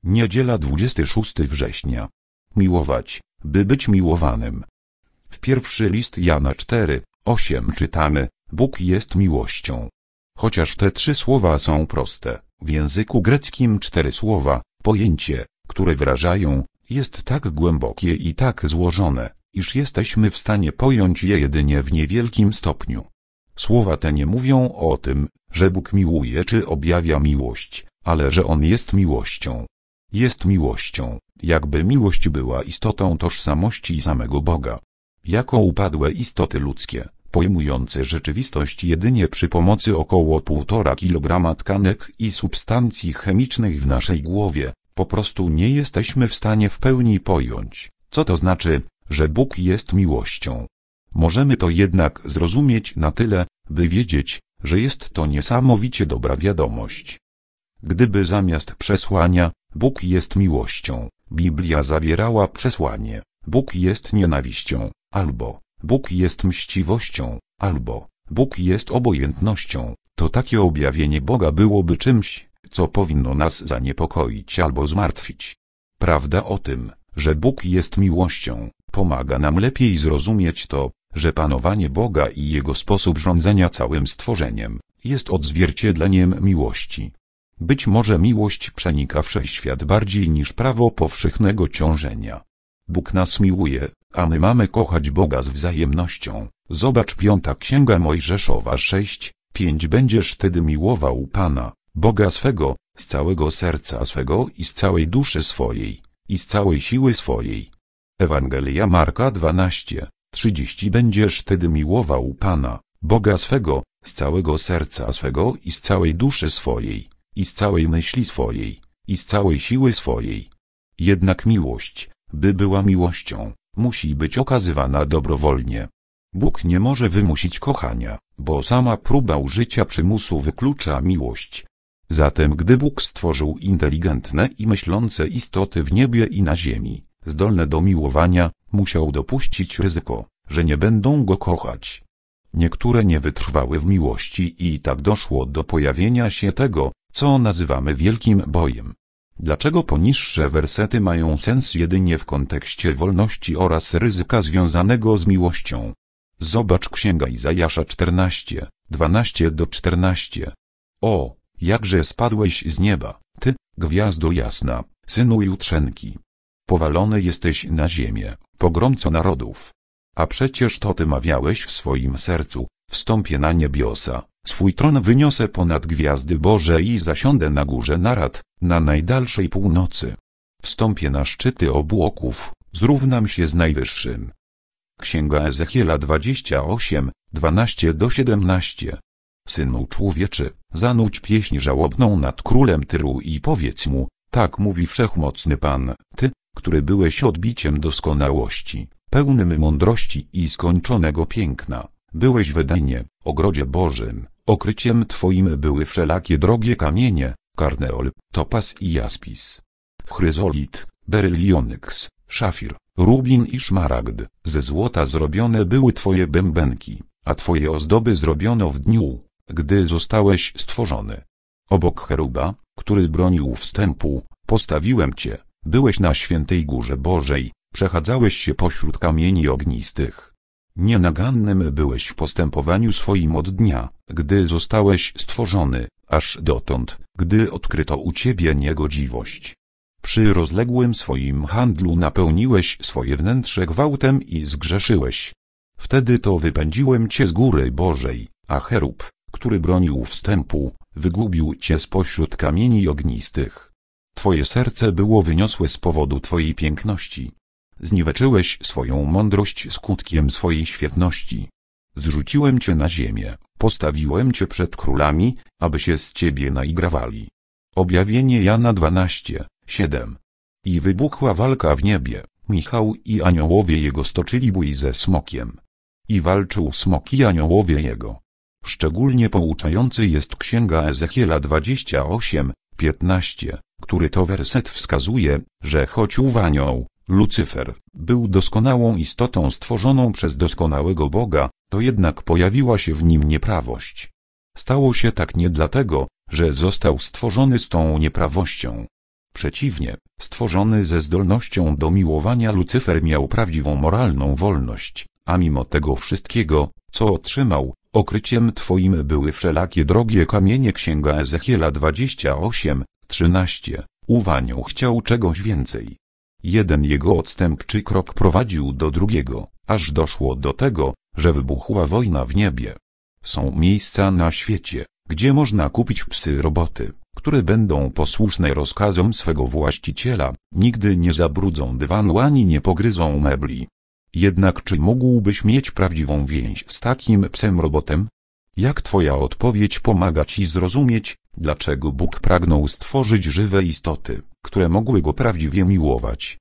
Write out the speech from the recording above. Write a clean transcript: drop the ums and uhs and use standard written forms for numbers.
Niedziela 26 września. Miłować, by być miłowanym. W pierwszy list Jana 4:8 czytamy: Bóg jest miłością. Chociaż te 3 słowa są proste, w języku greckim 4 słowa, pojęcie, które wyrażają, jest tak głębokie i tak złożone, iż jesteśmy w stanie pojąć je jedynie w niewielkim stopniu. Słowa te nie mówią o tym, że Bóg miłuje czy objawia miłość, ale że On jest miłością. Jest miłością, jakby miłość była istotą tożsamości samego Boga. Jako upadłe istoty ludzkie, pojmujące rzeczywistość jedynie przy pomocy około 1,5 kg tkanek i substancji chemicznych w naszej głowie, po prostu nie jesteśmy w stanie w pełni pojąć, co to znaczy, że Bóg jest miłością. Możemy to jednak zrozumieć na tyle, by wiedzieć, że jest to niesamowicie dobra wiadomość. Gdyby zamiast przesłania Bóg jest miłością, Biblia zawierała przesłanie Bóg jest nienawiścią, albo Bóg jest mściwością, albo Bóg jest obojętnością, to takie objawienie Boga byłoby czymś, co powinno nas zaniepokoić albo zmartwić. Prawda o tym, że Bóg jest miłością, pomaga nam lepiej zrozumieć to, że panowanie Boga i Jego sposób rządzenia całym stworzeniem jest odzwierciedleniem miłości. Być może miłość przenika wszechświat bardziej niż prawo powszechnego ciążenia. Bóg nas miłuje, a my mamy kochać Boga z wzajemnością. Zobacz 5 Księga Mojżeszowa 6:5. Będziesz wtedy miłował Pana, Boga swego, z całego serca swego i z całej duszy swojej, i z całej siły swojej. Ewangelia Marka 12:30. Będziesz wtedy miłował Pana, Boga swego, z całego serca swego i z całej duszy swojej, i z całej myśli swojej, i z całej siły swojej. Jednak miłość, by była miłością, musi być okazywana dobrowolnie. Bóg nie może wymusić kochania, bo sama próba użycia przymusu wyklucza miłość. Zatem gdy Bóg stworzył inteligentne i myślące istoty w niebie i na ziemi, zdolne do miłowania, musiał dopuścić ryzyko, że nie będą Go kochać. Niektóre nie wytrwały w miłości i tak doszło do pojawienia się tego, co nazywamy wielkim bojem. Dlaczego poniższe wersety mają sens jedynie w kontekście wolności oraz ryzyka związanego z miłością? Zobacz Księga Izajasza 14:12-14. O, jakże spadłeś z nieba, ty, gwiazdo jasna, synu Jutrzenki. Powalony jesteś na ziemię, pogromco narodów. A przecież to ty mawiałeś w swoim sercu, wstąpię na niebiosa, swój tron wyniosę ponad gwiazdy Boże i zasiądę na górze narad, na najdalszej północy. Wstąpię na szczyty obłoków, zrównam się z Najwyższym. Księga Ezechiela 28:12-17. Synu człowieczy, zanudź pieśń żałobną nad królem Tyru i powiedz mu, tak mówi Wszechmocny Pan, ty, który byłeś odbiciem doskonałości, pełnym mądrości i skończonego piękna, byłeś w Edenie, ogrodzie Bożym, okryciem twoim były wszelakie drogie kamienie, karneol, topas i jaspis, chryzolit, beryl i onyks, szafir, rubin i szmaragd, ze złota zrobione były twoje bębenki, a twoje ozdoby zrobiono w dniu, gdy zostałeś stworzony. Obok cheruba, który bronił wstępu, postawiłem cię, byłeś na świętej górze Bożej, przechadzałeś się pośród kamieni ognistych. Nienagannym byłeś w postępowaniu swoim od dnia, gdy zostałeś stworzony, aż dotąd, gdy odkryto u ciebie niegodziwość. Przy rozległym swoim handlu napełniłeś swoje wnętrze gwałtem i zgrzeszyłeś. Wtedy to wypędziłem cię z góry Bożej, a cherub, który bronił wstępu, wygubił cię spośród kamieni ognistych. Twoje serce było wyniosłe z powodu twojej piękności. Zniweczyłeś swoją mądrość skutkiem swojej świetności. Zrzuciłem cię na ziemię, postawiłem cię przed królami, aby się z ciebie naigrawali. Objawienie Jana 12:7. I wybuchła walka w niebie, Michał i aniołowie jego stoczyli bój ze smokiem. I walczył smok i aniołowie jego. Szczególnie pouczający jest Księga Ezechiela 28:15, który to werset wskazuje, że choć ów anioł, Lucyfer, był doskonałą istotą stworzoną przez doskonałego Boga, to jednak pojawiła się w nim nieprawość. Stało się tak nie dlatego, że został stworzony z tą nieprawością. Przeciwnie, stworzony ze zdolnością do miłowania Lucyfer miał prawdziwą moralną wolność, a mimo tego wszystkiego, co otrzymał, okryciem twoim były wszelakie drogie kamienie. Księga Ezechiela 28:13. Uwanioł chciał czegoś więcej. Jeden jego odstępczy krok prowadził do drugiego, aż doszło do tego, że wybuchła wojna w niebie. Są miejsca na świecie, gdzie można kupić psy roboty, które będą posłuszne rozkazom swego właściciela, nigdy nie zabrudzą dywanu ani nie pogryzą mebli. Jednak czy mógłbyś mieć prawdziwą więź z takim psem robotem? Jak twoja odpowiedź pomaga ci zrozumieć, dlaczego Bóg pragnął stworzyć żywe istoty, które mogły go prawdziwie miłować?